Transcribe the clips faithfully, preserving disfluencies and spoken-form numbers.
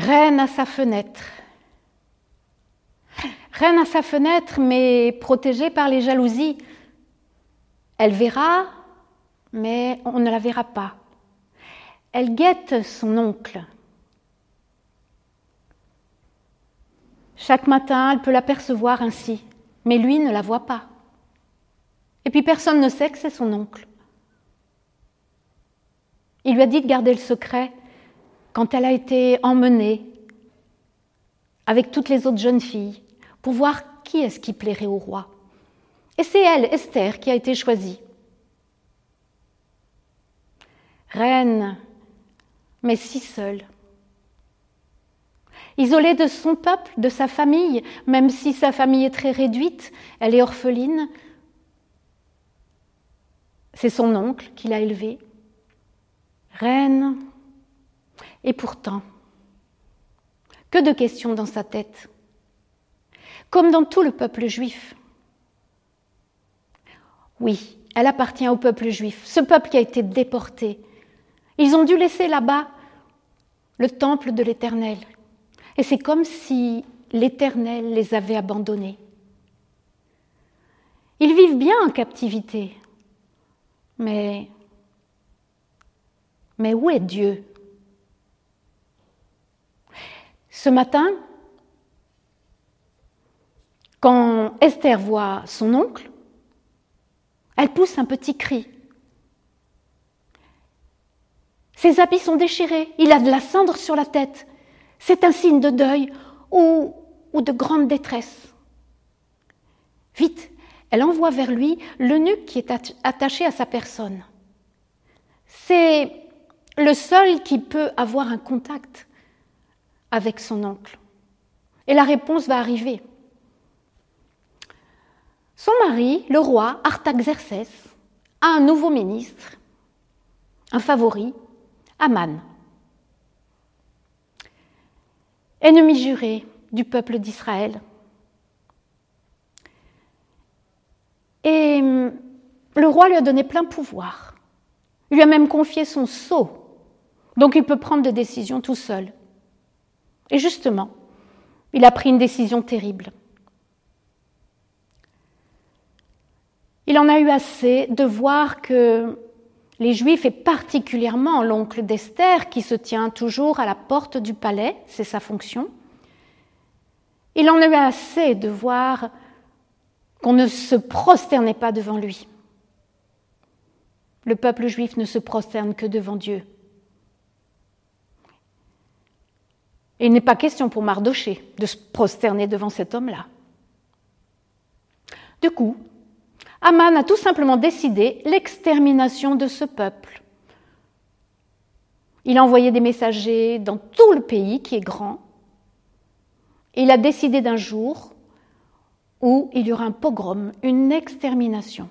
Reine à sa fenêtre. Reine à sa fenêtre, mais protégée par les jalousies. Elle verra, mais on ne la verra pas. Elle guette son oncle. Chaque matin, elle peut l'apercevoir ainsi, mais lui ne la voit pas. Et puis personne ne sait que c'est son oncle. Il lui a dit de garder le secret quand elle a été emmenée avec toutes les autres jeunes filles pour voir qui est-ce qui plairait au roi. Et c'est elle, Esther, qui a été choisie. Reine, mais si seule. Isolée de son peuple, de sa famille, même si sa famille est très réduite, elle est orpheline. C'est son oncle qui l'a élevée. Reine, et pourtant, que de questions dans sa tête, comme dans tout le peuple juif. Oui, elle appartient au peuple juif, ce peuple qui a été déporté. Ils ont dû laisser là-bas le temple de l'Éternel. Et c'est comme si l'Éternel les avait abandonnés. Ils vivent bien en captivité, mais, mais où est Dieu ? Ce matin, quand Esther voit son oncle, elle pousse un petit cri. Ses habits sont déchirés, il a de la cendre sur la tête. C'est un signe de deuil ou, ou de grande détresse. Vite, elle envoie vers lui l'eunuque qui est attaché à sa personne. C'est le seul qui peut avoir un contact avec son oncle. Et la réponse va arriver. Son mari, le roi Artaxerxès, a un nouveau ministre, un favori, Aman. Ennemi juré du peuple d'Israël. Et le roi lui a donné plein pouvoir. Il lui a même confié son sceau. Donc il peut prendre des décisions tout seul. Et justement, il a pris une décision terrible. Il en a eu assez de voir que les Juifs, et particulièrement l'oncle d'Esther, qui se tient toujours à la porte du palais, c'est sa fonction, il en a eu assez de voir qu'on ne se prosternait pas devant lui. Le peuple juif ne se prosterne que devant Dieu. Et il n'est pas question pour Mardochée de se prosterner devant cet homme-là. Du coup, Aman a tout simplement décidé l'extermination de ce peuple. Il a envoyé des messagers dans tout le pays, qui est grand, et il a décidé d'un jour où il y aura un pogrom, une extermination.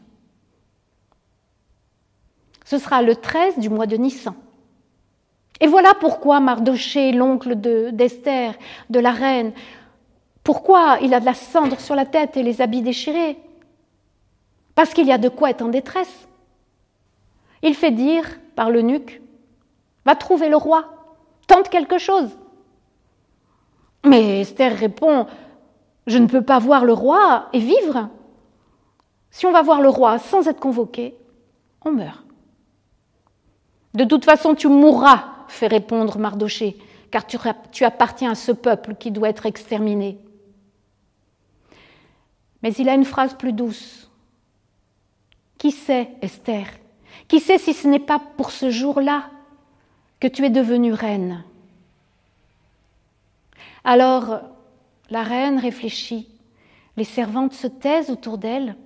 Ce sera le treize du mois de Nissan. Et voilà pourquoi Mardochée, l'oncle de, d'Esther, de la reine, pourquoi il a de la cendre sur la tête et les habits déchirés ? Parce qu'il y a de quoi être en détresse. Il fait dire par l'eunuque, va trouver le roi, tente quelque chose. Mais Esther répond, je ne peux pas voir le roi et vivre. Si on va voir le roi sans être convoqué, on meurt. De toute façon, tu mourras, fait répondre Mardochée, car tu, tu appartiens à ce peuple qui doit être exterminé. Mais il a une phrase plus douce. Qui sait, Esther, qui sait si ce n'est pas pour ce jour-là que tu es devenue reine ? Alors, la reine réfléchit, les servantes se taisent autour d'elle,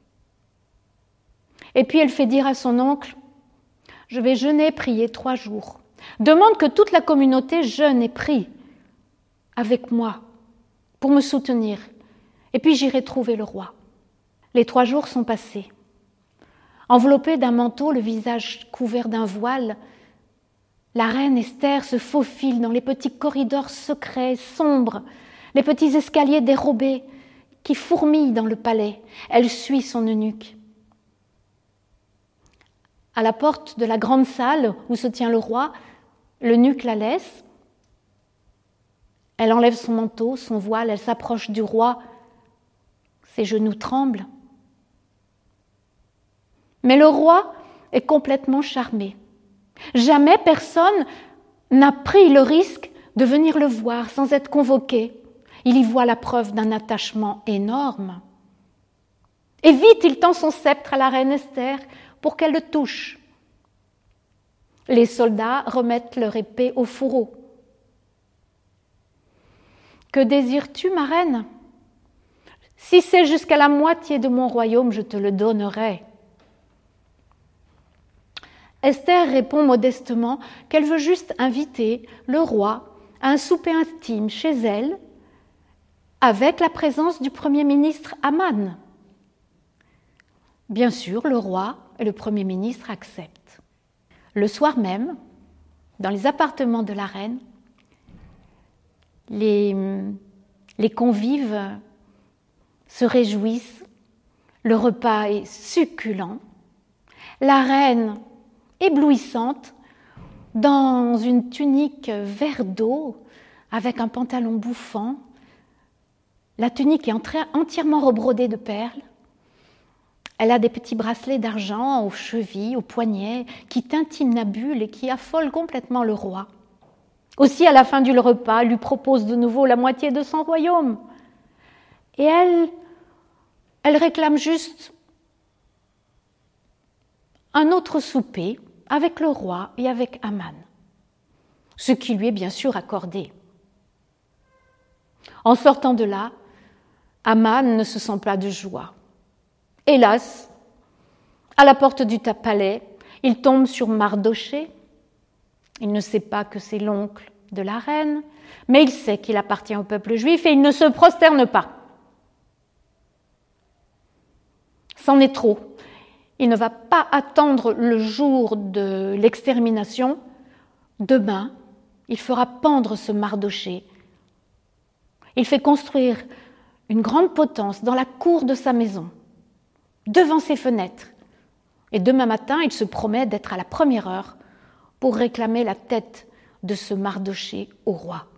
et puis elle fait dire à son oncle, « Je vais jeûner, prier trois jours. Demande que toute la communauté jeûne et prie avec moi pour me soutenir, et puis j'irai trouver le roi. » Les trois jours sont passés. Enveloppée d'un manteau, le visage couvert d'un voile, la reine Esther se faufile dans les petits corridors secrets, sombres, les petits escaliers dérobés qui fourmillent dans le palais. Elle suit son eunuque. À la porte de la grande salle où se tient le roi, l'eunuque la laisse Elle enlève son manteau, son voile, elle s'approche du roi. Ses genoux tremblent. Mais le roi est complètement charmé. Jamais personne n'a pris le risque de venir le voir sans être convoqué. Il y voit la preuve d'un attachement énorme. Et vite, il tend son sceptre à la reine Esther pour qu'elle le touche. Les soldats remettent leur épée au fourreau. « Que désires-tu, ma reine ? Si c'est jusqu'à la moitié de mon royaume, je te le donnerai. » Esther répond modestement qu'elle veut juste inviter le roi à un souper intime chez elle avec la présence du Premier ministre Aman. Bien sûr, le roi et le Premier ministre acceptent. Le soir même, dans les appartements de la reine, les, les convives se réjouissent, le repas est succulent. La reine, éblouissante, dans une tunique vert d'eau, avec un pantalon bouffant. La tunique est entièrement rebrodée de perles. Elle a des petits bracelets d'argent aux chevilles, aux poignets, qui tintinabulent et qui affolent complètement le roi. Aussi, à la fin du repas, elle lui propose de nouveau la moitié de son royaume. Et elle, elle réclame juste un autre souper avec le roi et avec Aman, ce qui lui est bien sûr accordé. En sortant de là, Aman ne se sent pas de joie. Hélas, à la porte du palais, il tombe sur Mardochée. Il ne sait pas que c'est l'oncle de la reine, mais il sait qu'il appartient au peuple juif et il ne se prosterne pas. C'en est trop. Il ne va pas attendre le jour de l'extermination. Demain, il fera pendre ce Mardochée. Il fait construire une grande potence dans la cour de sa maison, devant ses fenêtres. Et demain matin, il se promet d'être à la première heure pour réclamer la tête de ce Mardochée au roi.